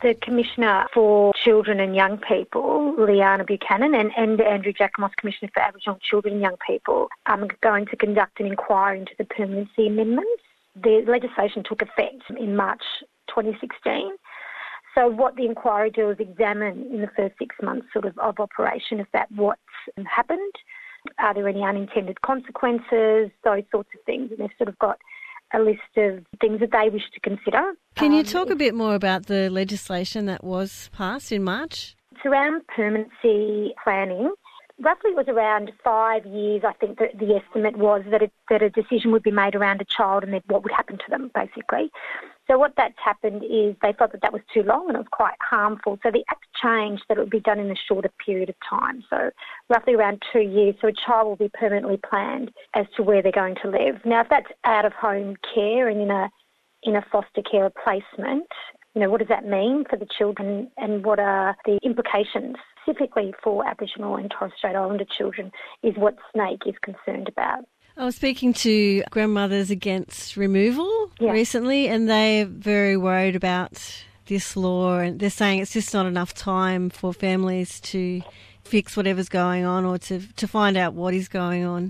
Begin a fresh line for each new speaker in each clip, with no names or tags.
The Commissioner for Children and Young People, Liana Buchanan, and Andrew Jacomos, Commissioner for Aboriginal Children and Young People, are going to conduct an inquiry into the permanency amendments. The legislation took effect in March 2016. So what the inquiry do is examine in the first 6 months of operation of that what's happened. Are there any unintended consequences, those sorts of things. And they've got a list of things that they wish to consider.
Can you talk a bit more about the legislation that was passed in March?
It's around permanency planning. Roughly it was around 5 years, I think that the estimate was that a decision would be made around a child and then what would happen to them, basically. So what that's happened is they felt that was too long and it was quite harmful. So the Act changed that it would be done in a shorter period of time, so roughly around 2 years. So a child will be permanently planned as to where they're going to live. Now, if that's out of home care and in a foster care placement, what does that mean for the children and what are the implications specifically for Aboriginal and Torres Strait Islander children is what SNAICC is concerned about.
I was speaking to Grandmothers Against Removal recently, and they're very worried about this law, and they're saying it's just not enough time for families to fix whatever's going on or to find out what is going on.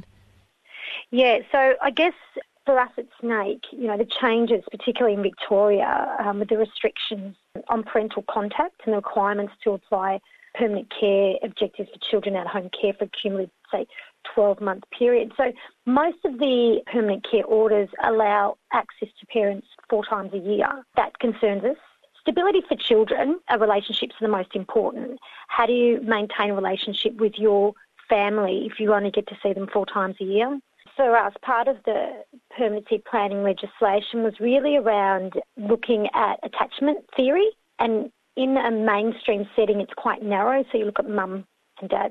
Yeah, so I guess for us at SNAICC, the changes, particularly in Victoria, with the restrictions on parental contact and the requirements to apply permanent care objectives for children at home care for a cumulative, say, 12-month period. So most of the permanent care orders allow access to parents 4 times a year. That concerns us. Stability for children, relationships are the most important. How do you maintain a relationship with your family if you only get to see them 4 times a year? For us, part of the permanency planning legislation was really around looking at attachment theory, and in a mainstream setting it's quite narrow, so you look at mum and dad,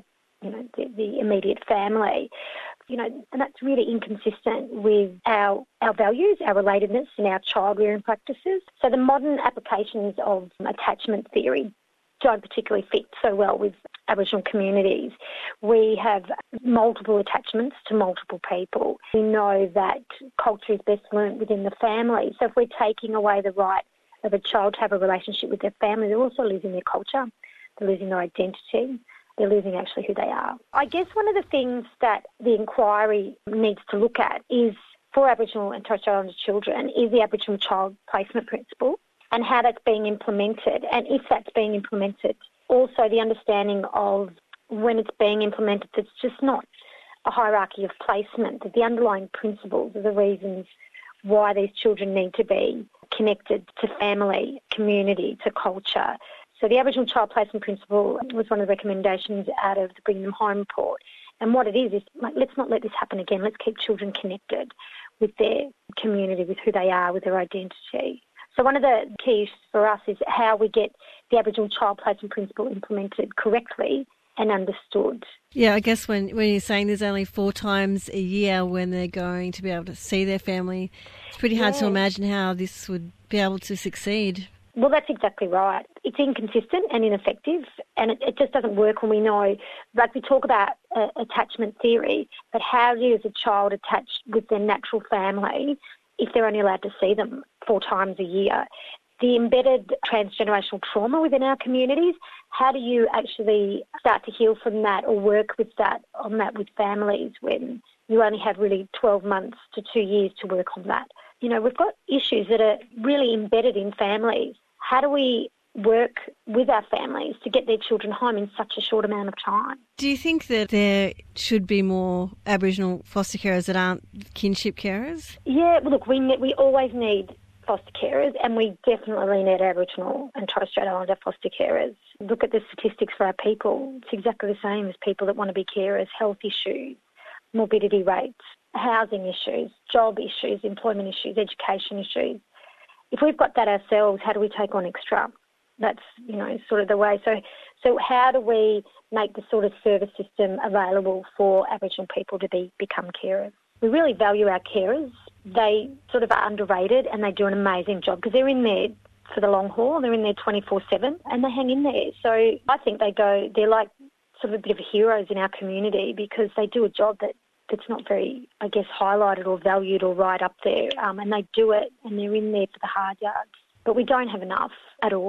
the immediate family, and that's really inconsistent with our values, our relatedness and our child rearing practices. So the modern applications of attachment theory don't particularly fit so well with Aboriginal communities. We have multiple attachments to multiple people. We know that culture is best learnt within the family. So if we're taking away the right of a child to have a relationship with their family, they're also losing their culture, they're losing their identity, they're losing actually who they are. I guess one of the things that the inquiry needs to look at is, for Aboriginal and Torres Strait Islander children, is the Aboriginal Child Placement Principle and how that's being implemented, and if that's being implemented. Also the understanding of when it's being implemented, it's just not a hierarchy of placement, that the underlying principles are the reasons why these children need to be connected to family, community, to culture. So the Aboriginal Child Placement Principle was one of the recommendations out of the Bring Them Home report. And what it is let's not let this happen again. Let's keep children connected with their community, with who they are, with their identity. So one of the key issues for us is how we get the Aboriginal Child Placement Principle implemented correctly and understood.
Yeah, I guess when you're saying there's only 4 times a year when they're going to be able to see their family, it's pretty hard to imagine how this would be able to succeed.
Well, that's exactly right. It's inconsistent and ineffective, and it just doesn't work when we know, we talk about attachment theory, but how does a child attach with their natural family if they're only allowed to see them 4 times a year? The embedded transgenerational trauma within our communities, how do you actually start to heal from that or work with that with families when you only have really 12 months to 2 years to work on that? We've got issues that are really embedded in families. How do we work with our families to get their children home in such a short amount of time?
Do you think that there should be more Aboriginal foster carers that aren't kinship carers?
Yeah, well, look, we always need foster carers, and we definitely need Aboriginal and Torres Strait Islander foster carers. Look at the statistics for our people. It's exactly the same as people that want to be carers. Health issues, morbidity rates, housing issues, job issues, employment issues, education issues. If we've got that ourselves, how do we take on extra? That's, sort of the way. So how do we make the sort of service system available for Aboriginal people to become carers? We really value our carers. They sort of are underrated and they do an amazing job because they're in there for the long haul. They're in there 24/7 and they hang in there. So I think they're like sort of a bit of heroes in our community because they do a job that's not very, I guess, highlighted or valued or right up there. And they do it and they're in there for the hard yards. But we don't have enough at all.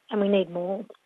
and we need more.